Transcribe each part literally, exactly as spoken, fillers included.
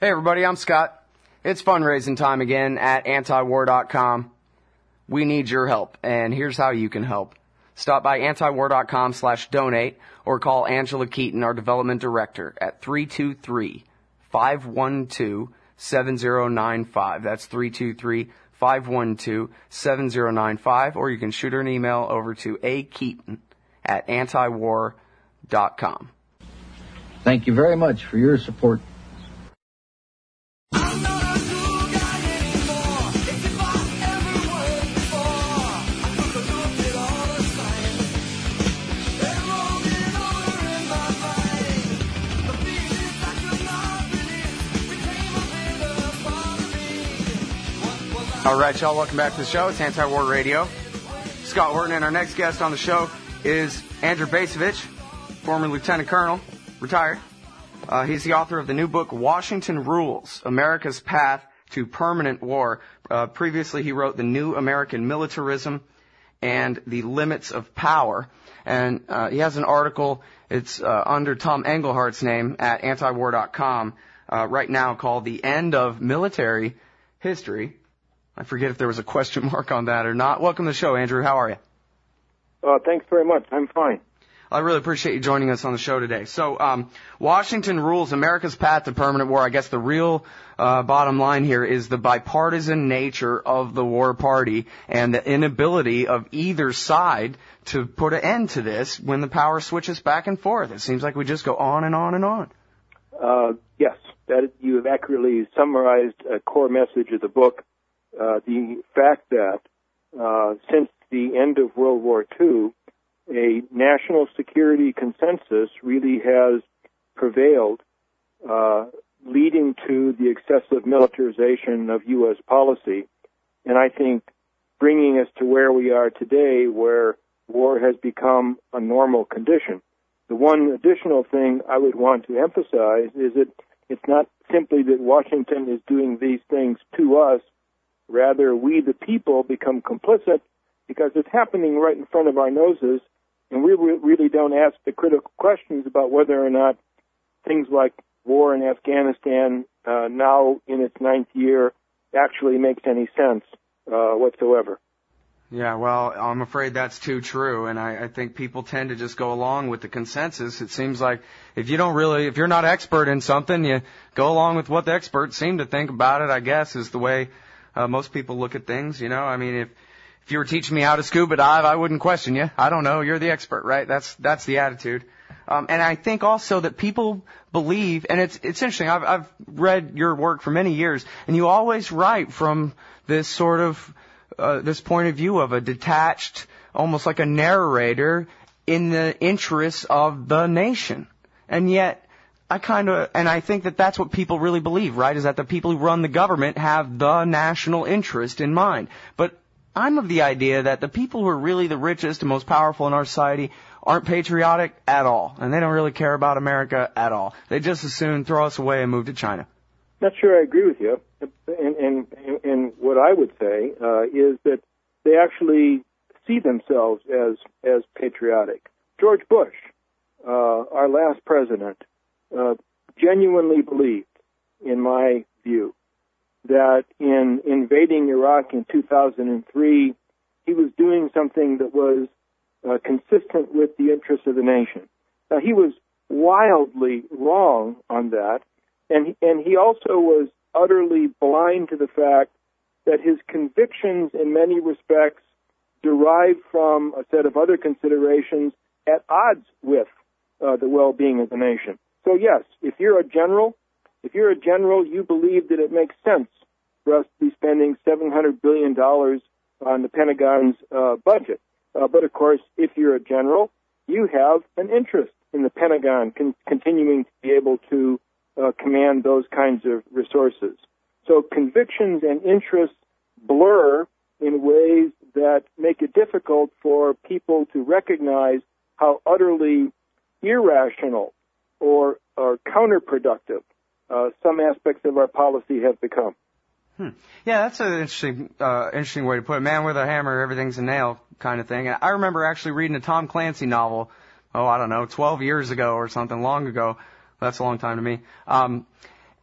Hey everybody, I'm Scott. It's fundraising time again at anti war dot com. We need your help, and here's how you can help. Stop by anti war dot com slash donate or call Angela Keaton, our development director, at three two three, five one two, seven zero nine five. That's three two three, five one two, seven zero nine five, or you can shoot her an email over to a keaton at anti war dot com. Thank you very much for your support. All right, y'all, welcome back to the show. It's Anti-War Radio. Scott Horton, and our next guest on the show is Andrew Bacevich, former lieutenant colonel, retired. Uh, he's the author of the new book, Washington Rules, America's Path to Permanent War. Uh, previously, he wrote The New American Militarism and The Limits of Power. And uh, he has an article, it's uh, under Tom Englehart's name at anti war dot com uh, right now called The End of Military History. I forget if there was a question mark on that or not. Welcome to the show, Andrew. How are you? Uh, thanks very much. I'm fine. I really appreciate you joining us on the show today. So, um, Washington Rules, America's Path to Permanent War. I guess the real uh, bottom line here is the bipartisan nature of the war party and the inability of either side to put an end to this when the power switches back and forth. It seems like we just go on and on and on. Uh, yes, that you have accurately summarized a core message of the book. Uh, the fact that uh, since the end of World War Two, a national security consensus really has prevailed, uh, leading to the excessive militarization of U S policy, and I think bringing us to where we are today, where war has become a normal condition. The one additional thing I would want to emphasize is that it's not simply that Washington is doing these things to us. Rather, we, the people, become complicit because it's happening right in front of our noses, and we really don't ask the critical questions about whether or not things like war in Afghanistan, uh, now in its ninth year, actually makes any sense uh, whatsoever. Yeah, well, I'm afraid that's too true, and I, I think people tend to just go along with the consensus. It seems like if you don't really, if you're not expert in something, you go along with what the experts seem to think about it, I guess, is the way Uh, most people look at things, you know. I mean, if if you were teaching me how to scuba dive, I wouldn't question you. I don't know. You're the expert, right? That's that's the attitude. Um, and I think also that people believe, and it's it's interesting. I've I've read your work for many years, and you always write from this sort of uh, this point of view of a detached, almost like a narrator in the interests of the nation, and yet. I kind of, and I think that that's what people really believe, right, is that the people who run the government have the national interest in mind. But I'm of the idea that the people who are really the richest and most powerful in our society aren't patriotic at all, and they don't really care about America at all. They just as soon throw us away and move to China. Not sure I agree with you. And, and, and what I would say uh, is that they actually see themselves as, as patriotic. George Bush, uh, our last president, Uh, genuinely believed, in my view, that in invading Iraq in two thousand three, he was doing something that was uh, consistent with the interests of the nation. Now, he was wildly wrong on that, and he, and he also was utterly blind to the fact that his convictions, in many respects, derived from a set of other considerations at odds with uh, the well-being of the nation. So yes, if you're a general, if you're a general, you believe that it makes sense for us to be spending seven hundred billion dollars on the Pentagon's uh, budget. Uh, but of course, if you're a general, you have an interest in the Pentagon con- continuing to be able to uh, command those kinds of resources. So convictions and interests blur in ways that make it difficult for people to recognize how utterly irrational or, or counterproductive uh, some aspects of our policy have become. Hmm. Yeah, that's an interesting, uh, interesting way to put it. Man with a hammer, everything's a nail kind of thing. I remember actually reading a Tom Clancy novel, oh, I don't know, twelve years ago or something, long ago. That's a long time to me. Um,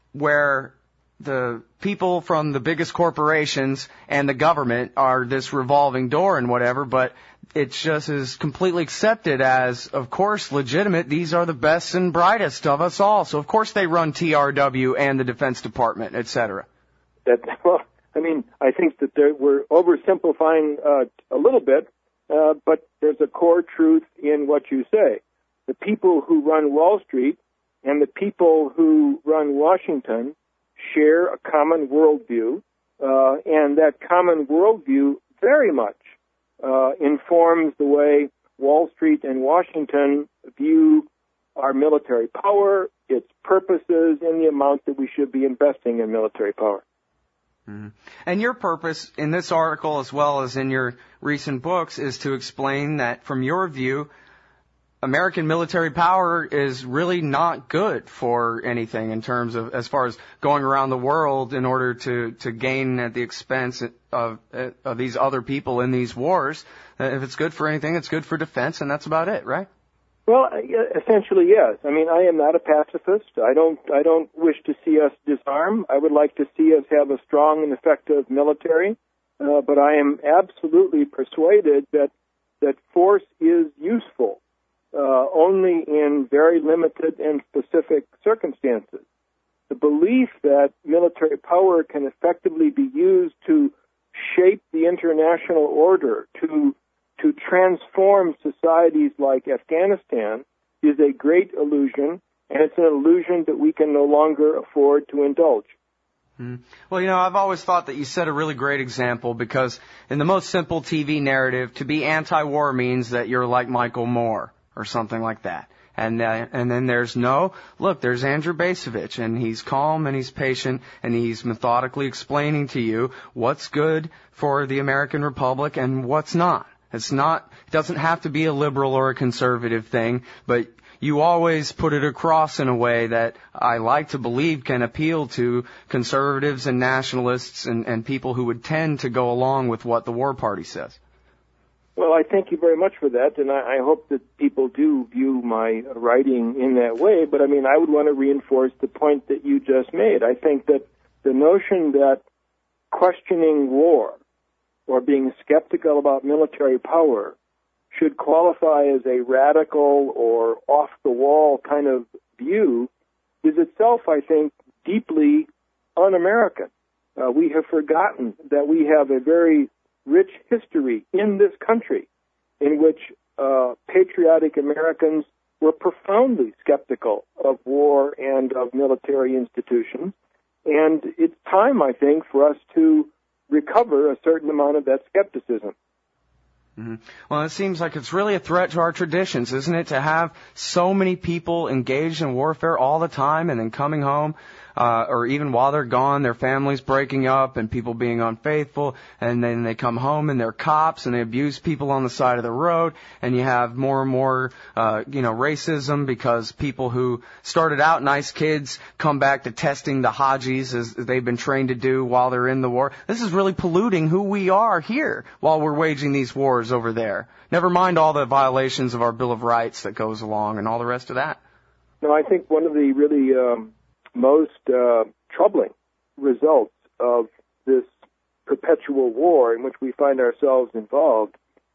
where the people from the biggest corporations and the government are this revolving door and whatever, but it just is completely accepted as, of course, legitimate. These are the best and brightest of us all. So, of course, they run T R W and the Defense Department, et cetera. That, well, I mean, I think that there, we're oversimplifying uh, a little bit, uh, but there's a core truth in what you say. The people who run Wall Street and the people who run Washington share a common worldview, uh, and that common worldview very much uh, informs the way Wall Street and Washington view our military power, its purposes, and the amount that we should be investing in military power. Mm-hmm. And your purpose in this article, as well as in your recent books, is to explain that, from your view, American military power is really not good for anything in terms of, as far as going around the world in order to, to gain at the expense of, of these other people in these wars. If it's good for anything, it's good for defense, and that's about it, right? Well, essentially, yes. I mean, I am not a pacifist. I don't, I don't wish to see us disarm. I would like to see us have a strong and effective military, uh, but I am absolutely persuaded that, that force is useful. Uh, only in very limited and specific circumstances. The belief that military power can effectively be used to shape the international order, to to transform societies like Afghanistan, is a great illusion, and it's an illusion that we can no longer afford to indulge. Mm. Well, you know, I've always thought that you set a really great example, because in the most simple T V narrative, to be anti-war means that you're like Michael Moore or something like that. And uh, and then there's no, look, there's Andrew Bacevich, and he's calm and he's patient, and he's methodically explaining to you what's good for the American Republic and what's not. It's not, it doesn't have to be a liberal or a conservative thing, but you always put it across in a way that I like to believe can appeal to conservatives and nationalists and, and people who would tend to go along with what the war party says. Well, I thank you very much for that, and I, I hope that people do view my writing in that way. But, I mean, I would want to reinforce the point that you just made. I think that the notion that questioning war or being skeptical about military power should qualify as a radical or off-the-wall kind of view is itself, I think, deeply un-American. Uh, we have forgotten that we have a very rich history in this country in which uh, patriotic Americans were profoundly skeptical of war and of military institutions. And it's time, I think, for us to recover a certain amount of that skepticism. Mm-hmm. Well, it seems like it's really a threat to our traditions, isn't it, to have so many people engaged in warfare all the time and then coming home, uh, or even while they're gone, their families breaking up and people being unfaithful, and then they come home and they're cops and they abuse people on the side of the road, and you have more and more, uh, you know, racism because people who started out nice kids come back to testing the Hajis as they've been trained to do while they're in the war. This is really polluting who we are here while we're waging these wars over there. Never mind all the violations of our Bill of Rights that goes along and all the rest of that. No, I think one of the really um, most uh, troubling results of this perpetual war in which we find ourselves involved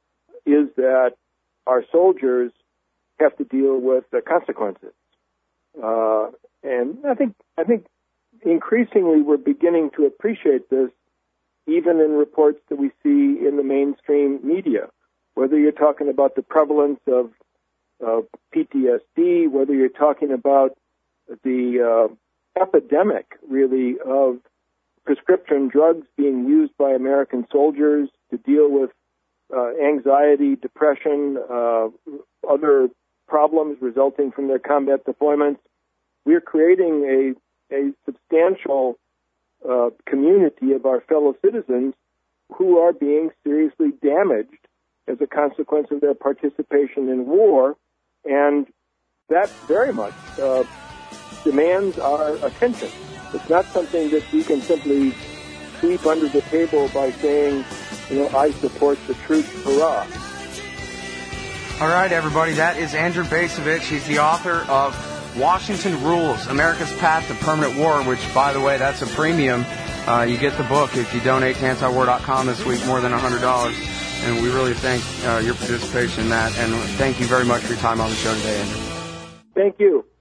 is that our soldiers have to deal with the consequences. Uh, and I think I think increasingly we're beginning to appreciate this, even in reports that we see in the mainstream media, whether you're talking about the prevalence of uh, P T S D, whether you're talking about the uh, epidemic, really, of prescription drugs being used by American soldiers to deal with uh, anxiety, depression, uh, other problems resulting from their combat deployments. We're creating a, a substantial uh, community of our fellow citizens who are being seriously damaged as a consequence of their participation in war, and that very much uh, demands our attention. It's not something that we can simply sweep under the table by saying, you know, I support the troops, hurrah. All right, everybody, that is Andrew Bacevich. He's the author of Washington Rules, America's Path to Permanent War, which, by the way, that's a premium. Uh, you get the book if you donate to anti war dot com this week, more than one hundred dollars. And we really thank uh, your participation in that. And thank you very much for your time on the show today, Andrew. Thank you.